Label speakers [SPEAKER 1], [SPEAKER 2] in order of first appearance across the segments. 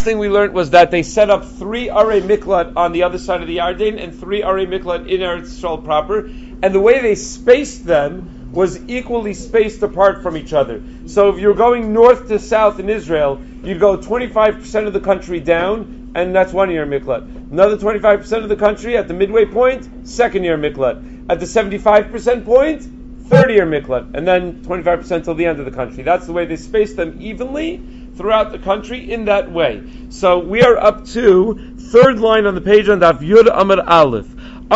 [SPEAKER 1] thing we learned was that they set up 3 Arei Miklat on the other side of the Yarden and 3 Arei Miklat in Eretz Yisrael proper, and the way they spaced them was equally spaced apart from each other. So if you're going north to south in Israel, you'd go 25% of the country down, and that's 1 year Miklat. Another 25% of the country at the midway point, 2nd year Miklat. At the 75% point, 3rd year Miklat. And then 25% till the end of the country. That's the way they spaced them evenly throughout the country in that way. So we are up to 3rd line on the page on Daf Yud Amar Aleph.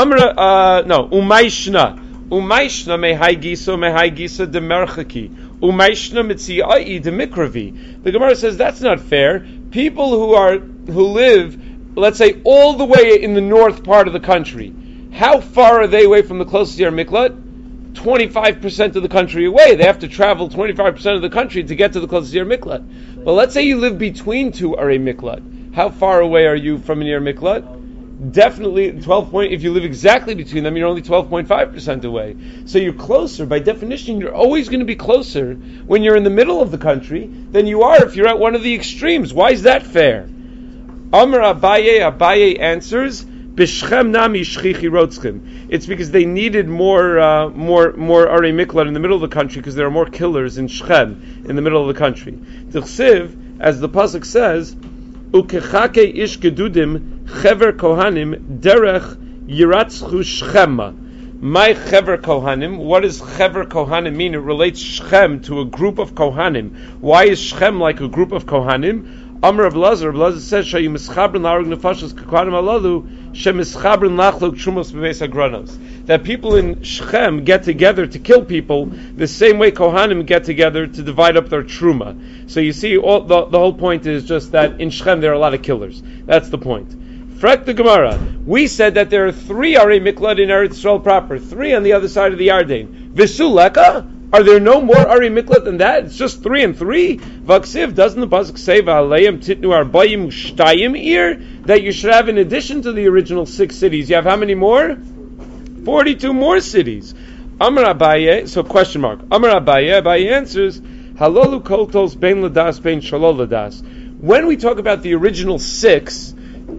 [SPEAKER 1] Umayshna. Umayshna mehai gisa demerchaki. Umayshna mitziai demikravi. The Gemara says that's not fair. People who live, let's say, all the way in the north part of the country, how far are they away from the closest Yer Miklat? 25% of the country away. They have to travel 25% of the country to get to the closest Yer Miklat. But let's say you live between 2 Arei Miklat. How far away are you from an Yer Miklat? Definitely 12 point. If you live exactly between them, you're only 12.5% away. So you're closer. By definition, you're always going to be closer when you're in the middle of the country than you are if you're at one of the extremes. Why is that fair? Amar Abaye answers, B'Shchem nami shchichi rotzchem. It's because they needed more Arei Miklat in the middle of the country because there are more killers in Shechem in the middle of the country. T'chsiv, as the pasuk says, Ukechake ish gedudim chever kohanim derech yiratzchu Shechema. My chever kohanim. What does chever kohanim mean? It relates Shechem to a group of kohanim. Why is Shechem like a group of kohanim? Amar Rav Lazar says, "Shayu mischabrin la'arug nefashos kohanim alalu shemischabrin lachlok trumos bebeis hagranos." That people in Shechem get together to kill people the same way Kohanim get together to divide up their truma. So you see, the whole point is just that in Shechem there are a lot of killers. That's the point. Frek the Gemara. We said that there are 3 Arei Miklat in Eretz Yisrael proper, 3 on the other side of the Yarden. Visuleka? Are there no more Arei Miklat than that? It's just 3 and 3. Vaksiv, doesn't the pasuk say va'aleim titnu arbayim shtayim ir, that you should have, in addition to the original 6 cities, you have how many more? 42 more cities. Amar Abaye, so question mark. Amar Abaye answers, halolu koltos bein ladas bein shalol ladas. When we talk about the original 6,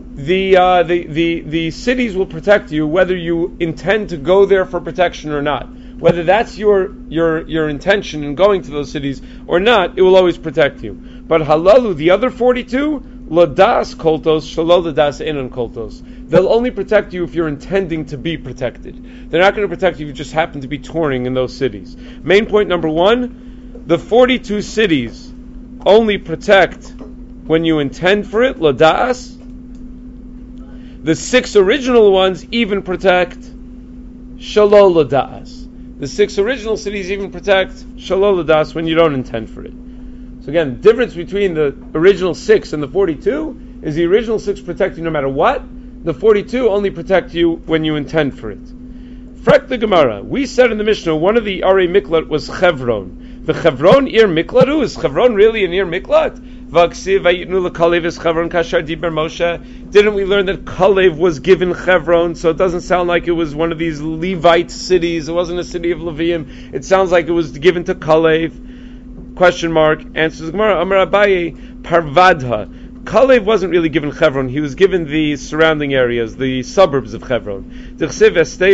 [SPEAKER 1] the cities will protect you whether you intend to go there for protection or not. Whether that's your intention in going to those cities or not, it will always protect you. But halalu, the other 42, ladas koltos, shalol ladas enon koltos. They'll only protect you if you're intending to be protected. They're not going to protect you if you just happen to be touring in those cities. Main point number 1, the 42 cities only protect when you intend for it, ladas. The 6 original ones even protect shalol ladas. The 6 original cities even protect shalol ladas when you don't intend for it. So again, the difference between the original 6 and the 42 is the original 6 protect you no matter what. The 42 only protect you when you intend for it. Frek the Gemara. We said in the Mishnah one of the Arei Miklat was Chevron. The Chevron Ir Miklatu, is Chevron really an Ir Miklat? Didn't we learn that Kalev was given Chevron? So it doesn't sound like it was one of these Levite cities. It wasn't a city of Levium. It sounds like it was given to Kalev. Question mark. Answers the Gemara. Amar Abaye Parvadha. Kalev wasn't really given Chevron. He was given the surrounding areas, the suburbs of Chevron. Kalev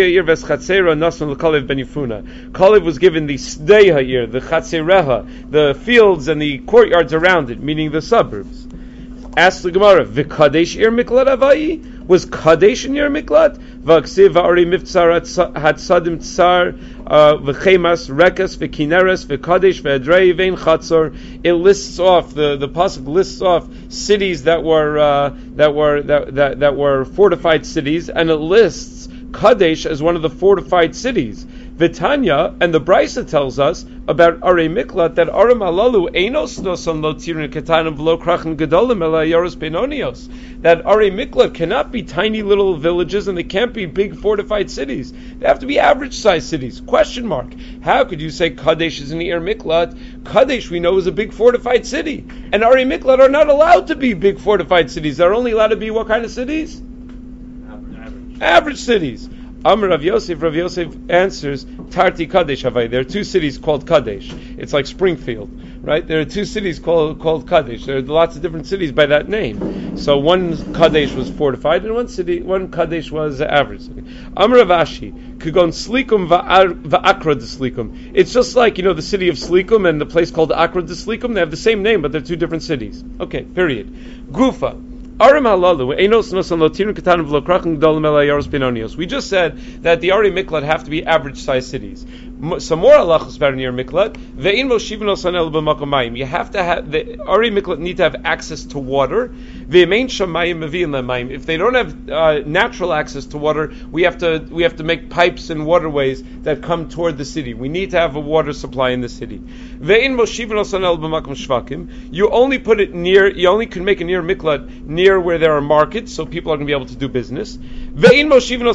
[SPEAKER 1] was given the Sdei Ha'ir, the Chatzereha, the fields and the courtyards around it, meaning the suburbs. Ask the Gemara, V'kadesh Ir Miklat Avayi? Was Kadesh in Ir Miklat? V'aksiv v'ari miftzar hatsadim tsar v'chemas rekas v'kineres v'kadesh v'adrei v'ein chatzor. It lists off, the pasuk lists off cities that were fortified cities, and it lists Kadesh as one of the fortified cities. Vitanya, and the Brisa tells us about Arei Miklat that Aram Alalu Einos Noson Lo Tirin Ketanim V'Lo Krachin Gedolim Ela Yoros Benonios. That Arei Miklat cannot be tiny little villages and they can't be big fortified cities. They have to be average sized cities. Question mark. How could you say Kadesh is an Ir Miklat? Kadesh we know is a big fortified city. And Arei Miklat are not allowed to be big fortified cities. They're only allowed to be what kind of cities? Average cities. Amr Rav Yosef answers, Tarti Kadesh Havai. There are two cities called Kadesh. It's like Springfield, right? There are two cities called Kadesh. There are lots of different cities by that name. So one Kadesh was fortified, and one Kadesh was average. Amr Rav Ashi, Kugon Slikum va'Akra de Slikum. It's just like, the city of Slikum and the place called Akra de Slikum. They have the same name, but they're two different cities. Okay, period. Gufa. We just said that the Ari Miklat have to be average sized cities. Some more halachos about near Miklat. You have to have the Ari Miklat need to have access to water. If they don't have natural access to water, we have to make pipes and waterways that come toward the city. We need to have a water supply in the city. You only put it near. You only can make a near Miklat near where there are markets, so people are going to be able to do business. And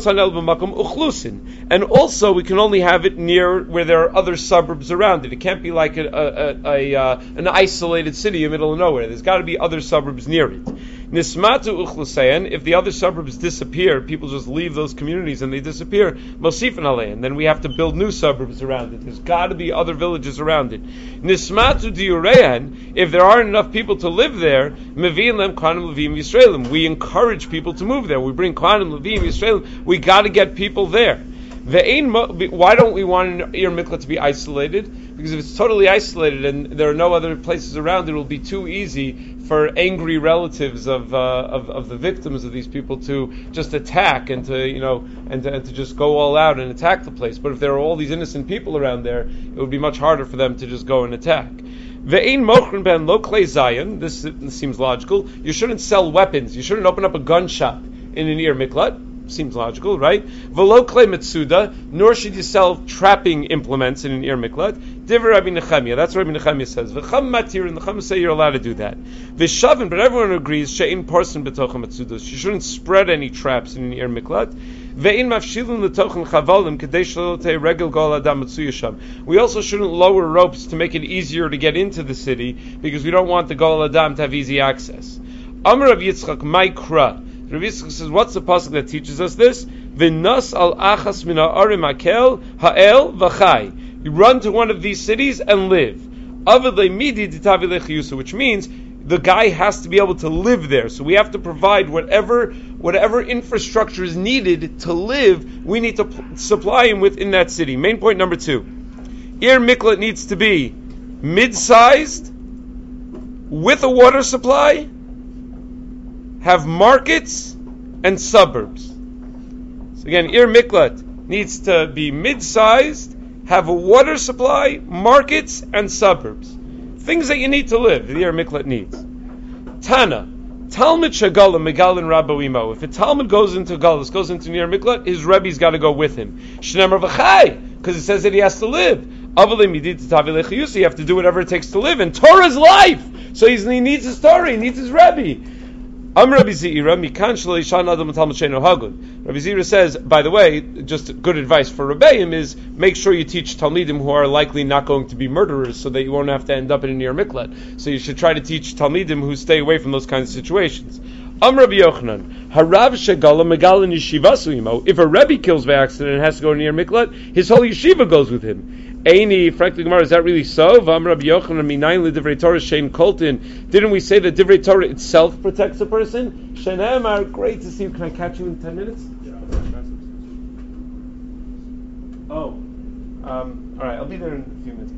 [SPEAKER 1] also, we can only have it near where there are other suburbs around it. It can't be like an isolated city in the middle of nowhere. There's got to be other suburbs near it. Nismatu uchlusayan, if the other suburbs disappear, people just leave those communities and they disappear, mosifan alein, then we have to build new suburbs around it. There's got to be other villages around it. Nismatu diureyan, if there aren't enough people to live there, mevi'in lem kohanim levim Yisraelim, we encourage people to move there. We bring kohanim levim Yisraelim. We got to get people there. Why don't we want an Ir Miklat to be isolated? Because if it's totally isolated and there are no other places around, it will be too easy for angry relatives of the victims of these people to just attack and to just go all out and attack the place. But if there are all these innocent people around there, it would be much harder for them to just go and attack. Ve'ein mochrin ben lo klei zayin. This seems logical. You shouldn't sell weapons. You shouldn't open up a gun shop in an Ir Miklat. Seems logical, right? V'lo klei metzuda, nor should you sell trapping implements in an Ir Miklat. Divrei Rabbi Nechemiah, that's what Rabbi Nechemiah says. V'cham matir, and the Chum say you're allowed to do that. V'shavin, but everyone agrees, she'in parson b'tocha metzudos. You shouldn't spread any traps in an Ir Miklat. Ve'in mafshilin l'tochen chavalim k'dei shelo tei regel gol adam metzuyasham. We also shouldn't lower ropes to make it easier to get into the city, because we don't want the gol adam to have easy access. Amar Rav Yitzchak, Maikra. Rav Yitzchak says, what's the pasuk that teaches us this? V'nas al achas min ha'arim hakel ha'el v'chai. You run to one of these cities and live. Avad le'midi d'tavi lechiyusa, which means the guy has to be able to live there. So we have to provide whatever infrastructure is needed to live. We need to supply him with in that city. Main point number 2. Ir Miklat needs to be mid-sized, with a water supply, have markets and suburbs. So again, Ir Miklat needs to be mid-sized, have a water supply, markets, and suburbs. Things that you need to live, the Ir Miklat needs. Tana, Talmud Shagala Megalin Rabbo Imo. If a Talmud goes into Galus, goes into Ir Miklat, his Rebbe's got to go with him. Shnemer V'chai, because it says that he has to live. You have to do whatever it takes to live, and Torah's life. So he needs his Torah, he needs his Rebbe. Rabbi Zira says, by the way, just good advice for Rebbeim is make sure you teach Talmidim who are likely not going to be murderers, so that you won't have to end up in an Ir Miklat. So you should try to teach Talmidim who stay away from those kinds of situations. Rabbi Yochanan, Harav Shegala Megalin Yeshivasu Imo. If a Rebbe kills by accident and has to go in Ir Miklat, his whole yeshiva goes with him. Eini, frankly, Gemara, is that really so? Vam Rabbi Yochanan Minayin Divrei Torah Shein Koltin. Didn't we say that Divrei Torah itself protects a person? Shenemar, great to see you. Can I catch you in 10 minutes? All right, I'll be there in a few minutes.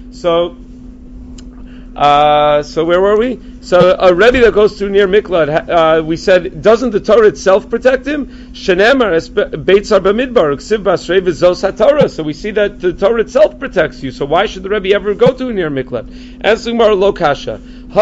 [SPEAKER 1] So where were we? So a Rebbe that goes to near Miklat, we said, doesn't the Torah itself protect him? Shenemar Beitzar Bamidbar Ksiv Basrei V'Zos HaTorah. So we see that the Torah itself protects you. So why should the Rebbe ever go to near Miklat? Answer Gemara Lo Kasha.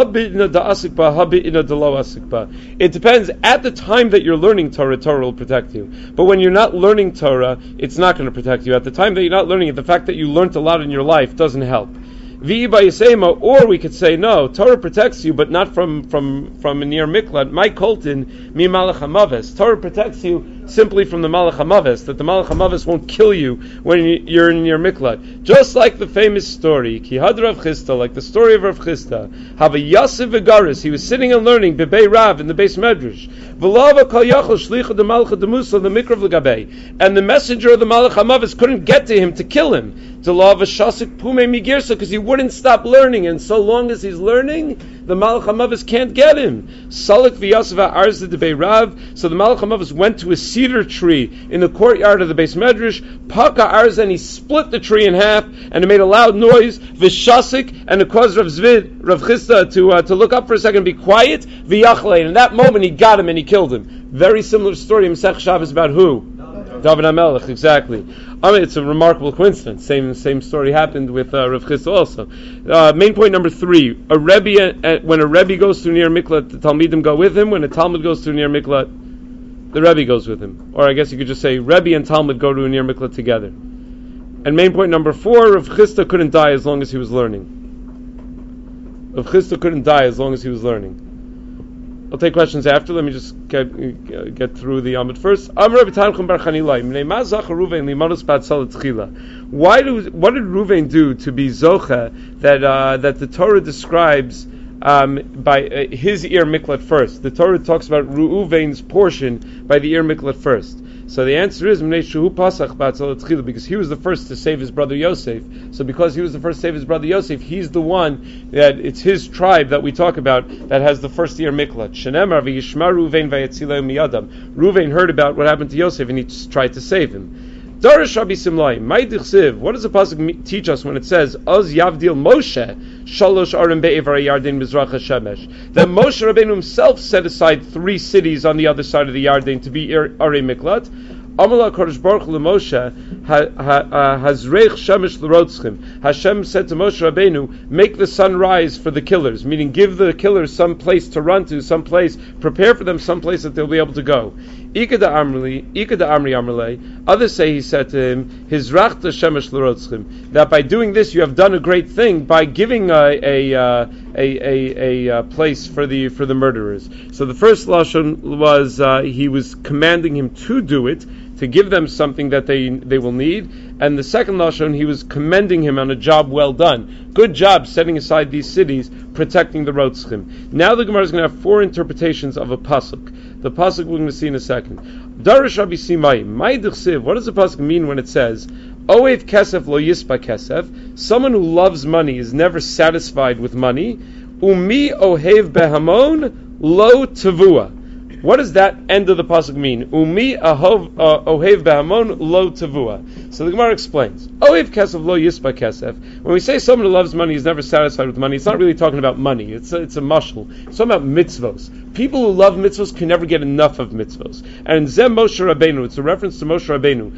[SPEAKER 1] It depends. At the time that you're learning Torah, Torah will protect you. But when you're not learning Torah, it's not going to protect you. At the time that you're not learning it, the fact that you learned a lot in your life doesn't help. Or we could say, no, Torah protects you, but not from a near Miklat. My Koltin, mi malach hamaves. Torah protects you simply from the Malach HaMavis, that the Malach HaMavis won't kill you when you're in your miklat. Just like the famous story, Ki Had Rav Chisda, like the story of Rav Chisda, Have a Yasef Vegaris, he was sitting and learning, Bebei Rav, in the base medrash, V'lava Kol Yachol Shlicha de Malach Demusa, the Mikrav L'Gabei, and the messenger of the Malach HaMavis couldn't get to him to kill him. To law of a shasik pume migirsa, because he wouldn't stop learning, and so long as he's learning, the Malach HaMavis can't get him. Salik v'yasava arza debei Rav. So the Malach HaMavis went to a cedar tree in the courtyard of the Beis Medrash, Paka arza, and he split the tree in half, and it made a loud noise. V'shasik, and it caused Rav Chisda to look up for a second, and be quiet. V'yachlei, and in that moment he got him and he killed him. Very similar story in Masech Shabbos about who? David HaMelech, exactly. I mean, it's a remarkable coincidence. Same story happened with Rav Chisda also. Main point number 3: when a Rebbe goes to near miklat, the Talmidim go with him. When a Talmud goes to near miklat, the Rebbe goes with him. Or I guess you could just say Rebbe and Talmud go to a near miklat together. And main point number 4: Rav Chisda couldn't die as long as he was learning. Rav Chisda couldn't die as long as he was learning. I'll take questions after. Let me just get through the Amud first. What did Ruvain do to be Zocha that the Torah describes by his ear miklat first? The Torah talks about Ruvain's portion by the ear miklat first. So the answer is because he was the first to save his brother Yosef. So because he was the first to save his brother Yosef, he's the one that it's his tribe that we talk about that has the first year miklat. Shenemar v'yishma Ruvain v'yatzilei miyadam. Ruvain heard about what happened to Yosef and he tried to save him. Darish Rabbi Simlai, Ma'idich what does the pasuk teach us when it says Az Yavdil Moshe Shalosh Arim Be'evar Yardin Mizrach HaShemesh? That Moshe Rabbeinu himself set aside 3 cities on the other side of the Yarden to be Arei Miklat. Amala Kodesh Baruch LeMoshe Hazreich Shemesh L'Rotzchim. Hashem said to Moshe Rabbeinu, make the sun rise for the killers, meaning give the killers some place to run to, some place, prepare for them some place that they'll be able to go. Ika da Amri Amrle. Others say he said to him, Hizrachta Shemesh L'Rotzchim, that by doing this you have done a great thing by giving a place for the murderers. So the first lashon was he was commanding him to do it, to give them something that they will need, and the second lashon he was commending him on a job well done. Good job setting aside these cities, protecting the Rotzchim. Now the Gemara is going to have 4 interpretations of a pasuk. The pasuk we're going to see in a second. Darish Rabbi Simai, Ma'idich Siv. What does the pasuk mean when it says Oev kesef lo yispa kesef? Someone who loves money is never satisfied with money. Umi ohev behamon lo tavua. What does that end of the pasuk mean? Umi ohev behamon lo tavua. So the Gemara explains. Ohev kesef lo yispa kesef. When we say someone who loves money is never satisfied with money, it's not really talking about money. It's a mashal. It's talking about mitzvos. People who love mitzvos can never get enough of mitzvos. And Zem Moshe Rabbeinu, it's a reference to Moshe Rabbeinu.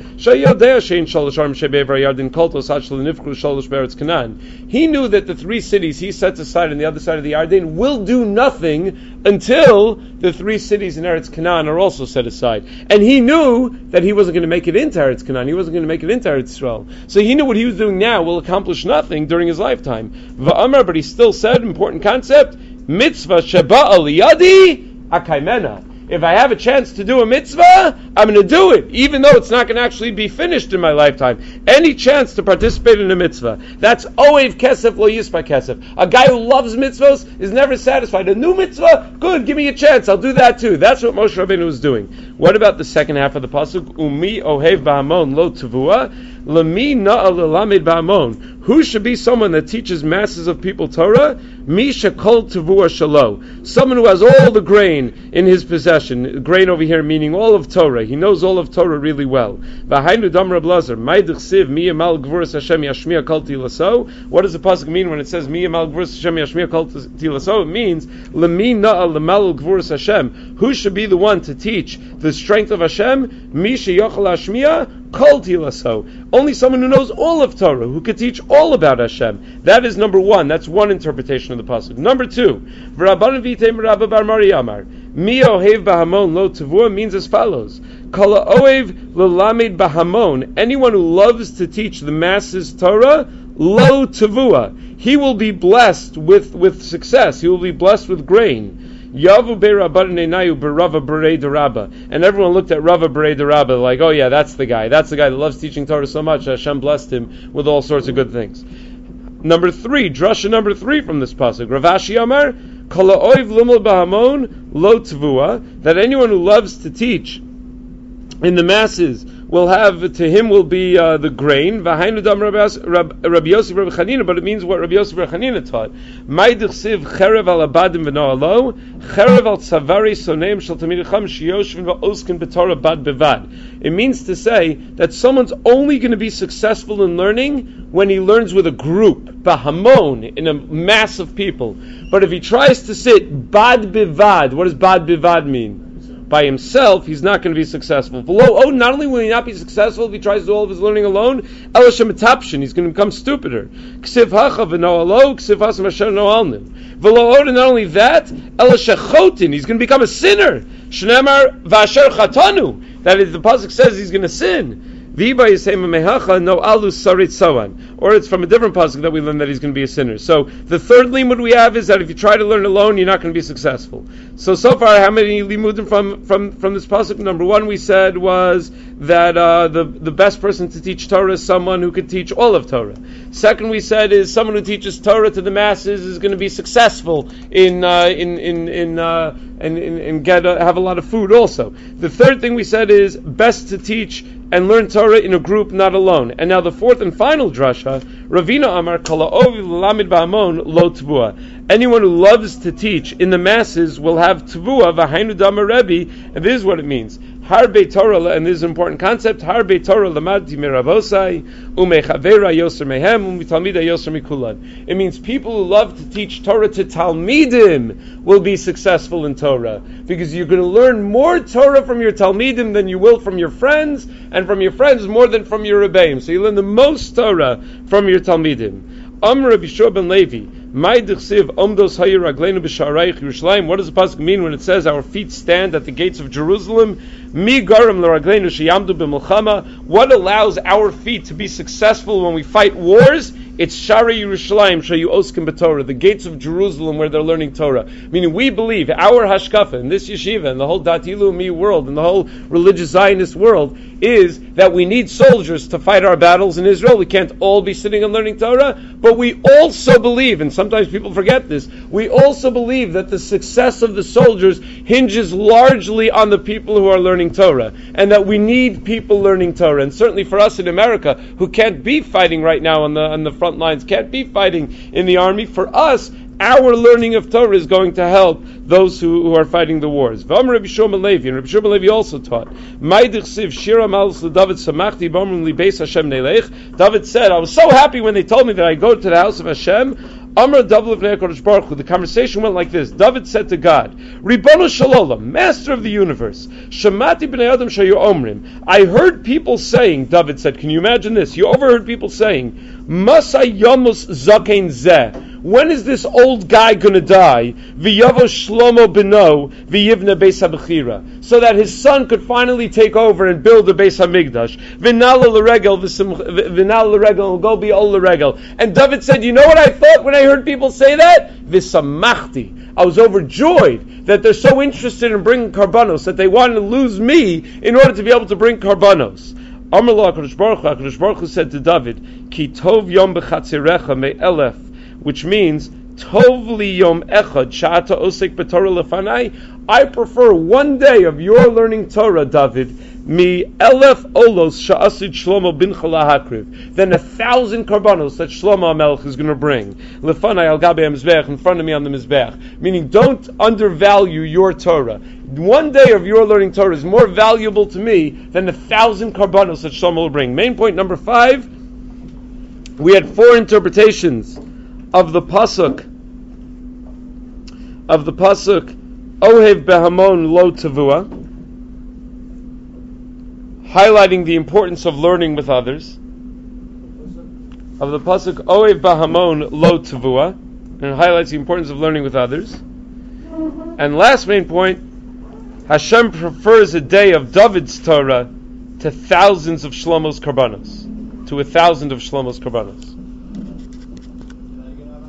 [SPEAKER 1] He knew that the 3 cities he sets aside on the other side of the Yarden will do nothing until the 3 cities in Eretz Canaan are also set aside. And he knew that he wasn't going to make it into Eretz Canaan. He wasn't going to make it into Eretz Yisrael. So he knew what he was doing now will accomplish nothing during his lifetime. Va'amar, but he still said, important concept, mitzvah sheba aliyadi akaimena. If I have a chance to do a mitzvah, I'm going to do it, even though it's not going to actually be finished in my lifetime. Any chance to participate in a mitzvah. That's oev kesef lo yispa kesef. A guy who loves mitzvahs is never satisfied. A new mitzvah, good, give me a chance, I'll do that too. That's what Moshe Rabbeinu was doing. What about the second half of the pasuk? Umi ohev ba'amon lo tavua. Lami na'al lamed ba'amon. Who should be someone that teaches masses of people Torah? Misha kol tavua shalo. Someone who has all the grain in his possession. Grain over here meaning all of Torah. He knows all of Torah really well. V'hainu dam Rab Lazar. Ma'idich siv mi yamal gvuras Hashem yashmiya kol tilaso. What does the pasuk mean when it says mi yamal gvuras Hashem yashmiya kol tilaso? It means lami na'al lamal gvuras Hashem. Who should be the one to teach the strength of Hashem? Misha yochel hashmiya kol tilaso. Only someone who knows all of Torah, who could teach all about Hashem. That is number 1. That's one interpretation of the pasuk. Number 2, V'Rabbanan v'Yitem Rabba Bar Mari Amar, Mi ohev b'hamon lo tavua means as follows: Kala ohev l'lamed b'hamon. Anyone who loves to teach the masses Torah, lo tavua. He will be blessed with success. He will be blessed with grain. Yavu be'Rabbanenayu be'Rava Berei Derabba. And everyone looked at Rava Berei Derabba like, oh yeah, that's the guy that loves teaching Torah so much. Hashem blessed him with all sorts of good things. Drasha number 3 from this pasuk. Rav Ashi Amar, Kol ha'oiv lumol b'hamon lo tvua, that anyone who loves to teach in the masses will have, to him will be the grain. V'hainu dam Rabbi Yosef Rabbi Chanina, but it means what Rabbi Yosef Rabbi Chanina taught. Mai d'chsiv cherev al abadim v'no'alo, cherev al tzavari soneim shel tamid chacham sheyoshvin v'oskin b'torah bad bevad. It means to say that someone's only going to be successful in learning when he learns with a group, b'hamon, in a mass of people. But if he tries to sit bad bevad, what does bad bevad mean? By himself, he's not going to be successful. Not only will he not be successful if he tries to do all of his learning alone, he's going to become stupider. Not only that, he's going to become a sinner. That is, the pasuk says he's going to sin. Or it's from a different pasuk that we learn that he's going to be a sinner. So the third limud we have is that if you try to learn alone, you're not going to be successful. So far, how many limudim from this pasuk? Number 1 we said was that the best person to teach Torah is someone who could teach all of Torah. Second we said is someone who teaches Torah to the masses is going to be successful and have a lot of food also. The third thing we said is best to teach and learn Torah in a group, not alone. And now the fourth and final drasha, Ravina Amar Kala Ovi Lamed Ba'amon Lo Tvua. Anyone who loves to teach in the masses will have Tvua V'hainu Dama Rebbe, and this is what it means. Harbe Torah, and this is an important concept. Harbe Torah Lamadti Miravosai Umechavera Yoser Mehem Umitalmida Yoser Mikulan. It means people who love to teach Torah to Talmidim will be successful in Torah, because you're going to learn more Torah from your Talmidim than you will from your friends, and from your friends more than from your Rebbeim. So you learn the most Torah from your Talmidim. Amr Rabbi Shua ben Levi. What does the pasuk mean when it says our feet stand at the gates of Jerusalem? What allows our feet to be successful when we fight wars? It's Shari Yerushalayim Shayu Oskim B'Torah, the gates of Jerusalem where they're learning Torah. Meaning we believe our hashkafa in this yeshiva and the whole Datilu Mi world and the whole religious Zionist world is that we need soldiers to fight our battles in Israel. We can't all be sitting and learning Torah, but we also believe, and sometimes people forget this, we also believe that the success of the soldiers hinges largely on the people who are learning Torah, and that we need people learning Torah. And certainly for us in America, who can't be fighting right now on the front lines, can't be fighting in the army, for us, our learning of Torah is going to help those who are fighting the wars. Rabbi Shua ben Levi, and Rabbi Shua ben Levi also taught. David said, I was so happy when they told me that I go to the house of Hashem. The conversation went like this. David said to God, Ribono Shalolam, Master of the universe, Shamati b'nei Adam shayu omrim. I heard people saying, David said, can you imagine this? You overheard people saying, Masay Yamus Zakein Zeh. When is this old guy going to die? V'yavo Shlomo beno v'yivna Beis HaBechira, so that his son could finally take over and build the Beis HaMikdash. V'nala l'regel will go be ol l'regel. And David said, you know what I thought when I heard people say that? V'samachti. I was overjoyed that they're so interested in bringing karbanos that they wanted to lose me in order to be able to bring karbanos. Amar lo HaKadosh Baruch Hu said to David, Ki tov yom b'chatzirecha me'elef, which means tov li yom echad sha'ata osek b'torah lefanai. I prefer one day of your learning Torah, David, mi elef olos sha'asid Shlomo bin Hakriv, than 1,000 karbanos that Shlomo HaMelech is going to bring lefanai al gabe mizbeach, in front of me on the mizbeach. Meaning, don't undervalue your Torah. One day of your learning Torah is more valuable to me than 1,000 karbanos that Shlomo will bring. Main point number 5. We had 4 interpretations of the pasuk Ohev Behamon Lo Tavua, highlighting the importance of learning with others. Of the pasuk Ohev Behamon Lo Tavua, and highlights the importance of learning with others. And last main point, Hashem prefers a day of David's Torah to thousands of Shlomo's karbanos, to 1,000 of Shlomo's karbanos.